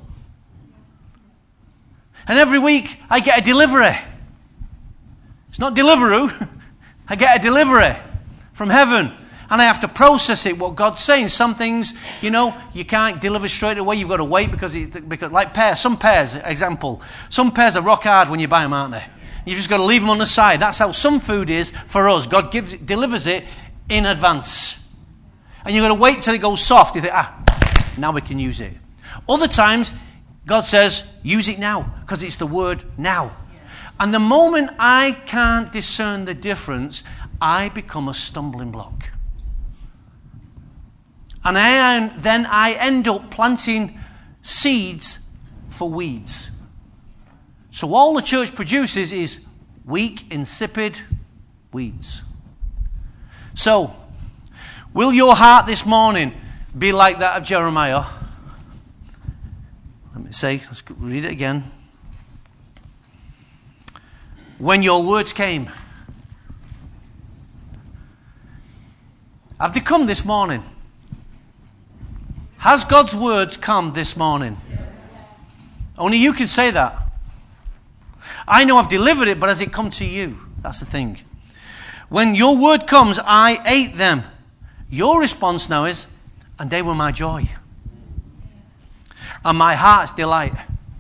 And every week I get a delivery. It's not Deliveroo. I get a delivery from heaven. And I have to process it, what God's saying. Some things, you know, you can't deliver straight away. You've got to wait because, it, because like pears, some pears, example. Some pears are rock hard when you buy them, aren't they? You've just got to leave them on the side. That's how some food is for us. God gives, delivers it in advance. And you've got to wait till it goes soft. You think, ah, now we can use it. Other times, God says, use it now, because it's the word now. And the moment I can't discern the difference, I become a stumbling block. And I, then I end up planting seeds for weeds. So all the church produces is weak, insipid weeds. So, will your heart this morning be like that of Jeremiah? Let me say, let's read it again. When your words came. Have they come this morning? Has God's words come this morning? Yes. Only you can say that. I know I've delivered it, but has it come to you? That's the thing. When your word comes, I ate them. Your response now is, and they were my joy. And my heart's delight.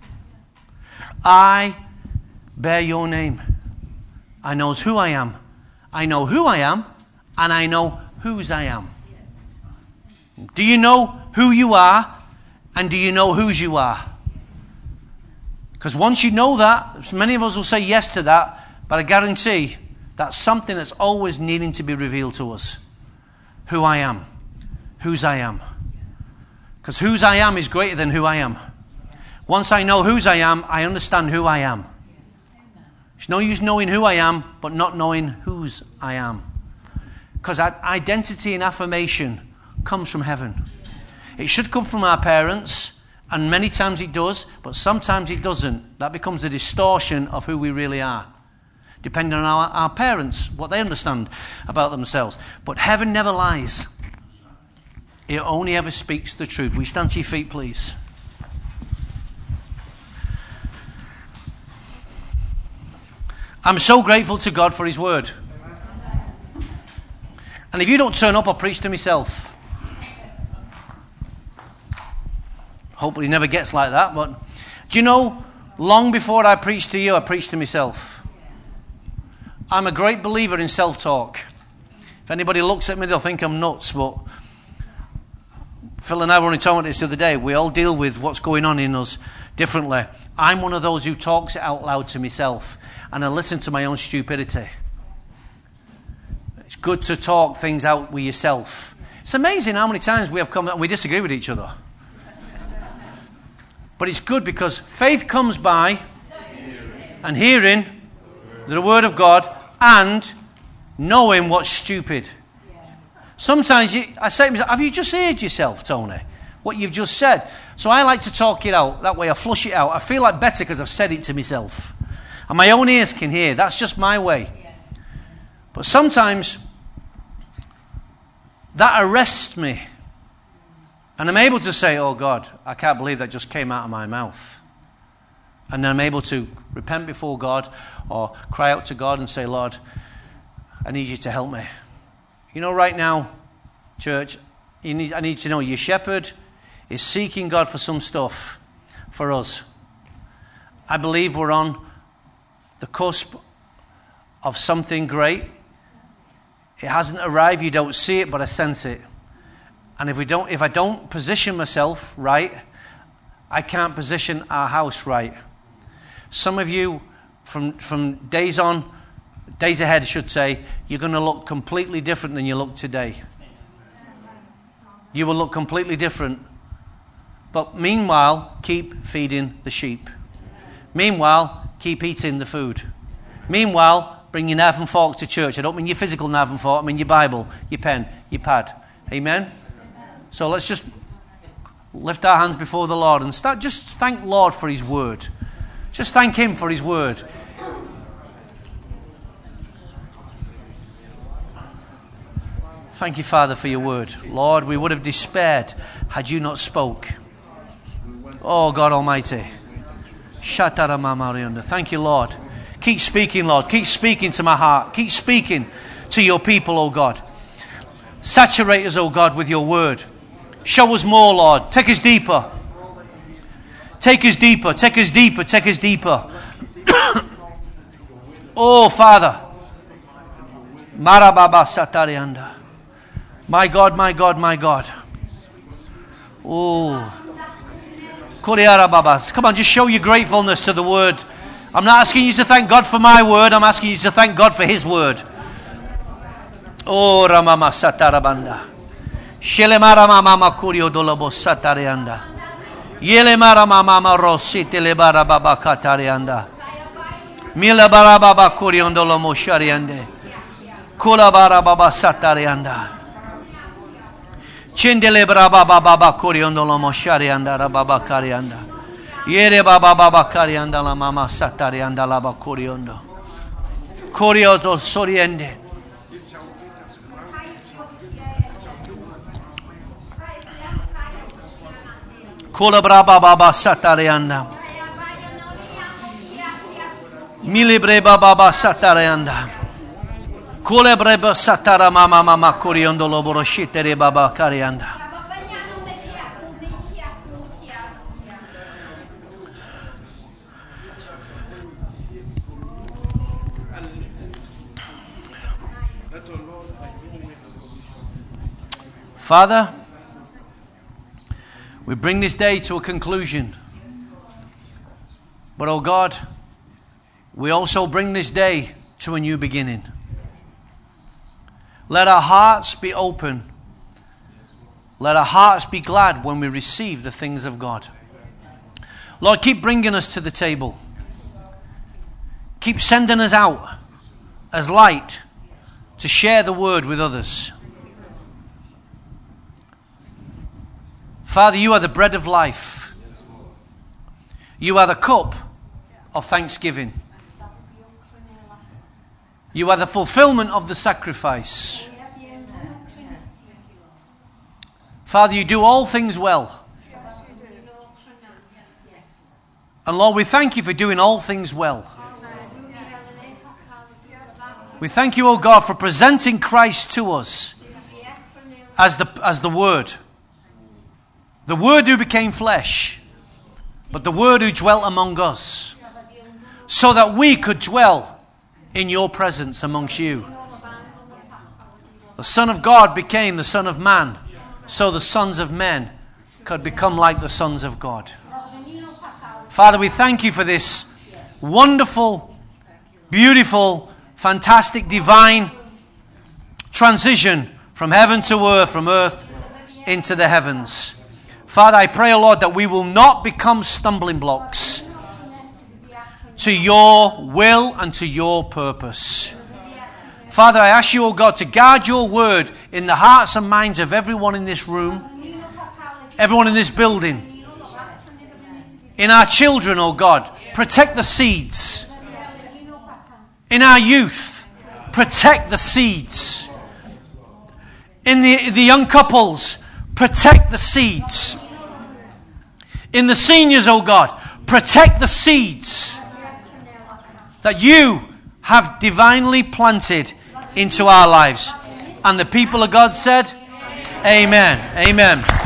I bear your name. I know who I am. I know who I am, and I know whose I am. Do you know who you are, and do you know whose you are? Because once you know that, many of us will say yes to that, but I guarantee that's something that's always needing to be revealed to us. Who I am, whose I am. Because whose I am is greater than who I am. Once I know whose I am, I understand who I am. It's no use knowing who I am, but not knowing whose I am. Because identity and affirmation comes from heaven. It should come from our parents, and many times it does, but sometimes it doesn't. That becomes a distortion of who we really are, depending on our, our parents, what they understand about themselves. But heaven never lies. It only ever speaks the truth. Will you stand to your feet, please? I'm so grateful to God for his word. And if you don't turn up, I'll preach to myself. Hopefully it never gets like that. But do you know, long before I preach to you, I preach to myself. I'm a great believer in self-talk. If anybody looks at me, they'll think I'm nuts. But Phil and I were only talking about this the other day. We all deal with what's going on in us differently. I'm one of those who talks it out loud to myself. And I listen to my own stupidity. It's good to talk things out with yourself. It's amazing how many times we have come and we disagree with each other. But it's good because faith comes by and hearing the word of God and knowing what's stupid. Sometimes you, I say to myself, have you just heard yourself, Tony? What you've just said. So I like to talk it out. That way I flush it out. I feel like better because I've said it to myself. And my own ears can hear. That's just my way. But sometimes that arrests me. And I'm able to say, oh God, I can't believe that just came out of my mouth. And then I'm able to repent before God or cry out to God and say, Lord, I need you to help me. You know, right now, church, you need, I need to know your shepherd is seeking God for some stuff for us. I believe we're on the cusp of something great. It hasn't arrived, you don't see it, but I sense it. And if we don't, if I don't position myself right, I can't position our house right. Some of you, from from days on, days ahead, I should say, you're going to look completely different than you look today. You will look completely different. But meanwhile, keep feeding the sheep. Meanwhile, keep eating the food. Meanwhile, bring your knife and fork to church. I don't mean your physical knife and fork, I mean your Bible, your pen, your pad. Amen? So let's just lift our hands before the Lord and start. Just thank Lord for his word. Just thank him for his word. Thank you, Father, for your word. Lord, we would have despaired had you not spoke. Oh, God Almighty. Thank you, Lord. Keep speaking, Lord. Keep speaking to my heart. Keep speaking to your people, oh God. Saturate us, oh God, with your word. Show us more, Lord. Take us deeper. Take us deeper. Take us deeper. Take us deeper. Oh, Father. Marababa Satarianda. My God, my God, my God. Oh. Kuriara Babas. Come on, just show your gratefulness to the word. I'm not asking you to thank God for my word. I'm asking you to thank God for his word. Oh, Ramama Satarabanda. Shelemara Mama Kurio Dolabo Satarianda. Yelemara Mama Rossi Telebara Baba Katarianda. Mila Barababa Kuriondolo Moshariande. Kula Barababa Satarianda. Chindele Braba Baba Kuriondolo Mosharianda Rababa Karianda. Yere Baba Baba Karianda la Mama Satarianda Laba Kuriondo. Kurioto Soriende. Kola braba baba satarianda. Milibre baba satarianda. Kola breba satara mama mama koriondo loboro shitere baba karianda. Father, we bring this day to a conclusion. But, oh God, we also bring this day to a new beginning. Let our hearts be open. Let our hearts be glad when we receive the things of God. Lord, keep bringing us to the table. Keep sending us out as light to share the word with others. Father, you are the bread of life. You are the cup of thanksgiving. You are the fulfillment of the sacrifice. Father, you do all things well. And Lord, we thank you for doing all things well. We thank you, O God, for presenting Christ to us as the, as the Word. The Word who became flesh, but the Word who dwelt among us, so that we could dwell in your presence amongst you. The Son of God became the Son of Man, so the sons of men could become like the sons of God. Father, we thank you for this wonderful, beautiful, fantastic, divine transition from heaven to earth, from earth into the heavens. Father, I pray, O Lord, that we will not become stumbling blocks to your will and to your purpose. Father, I ask you, O God, to guard your word in the hearts and minds of everyone in this room, everyone in this building, in our children, O God. Protect the seeds. In our youth, protect the seeds. In the, the young couples, protect the seeds. In the seniors, oh God, protect the seeds that you have divinely planted into our lives. And the people of God said, Amen. Amen.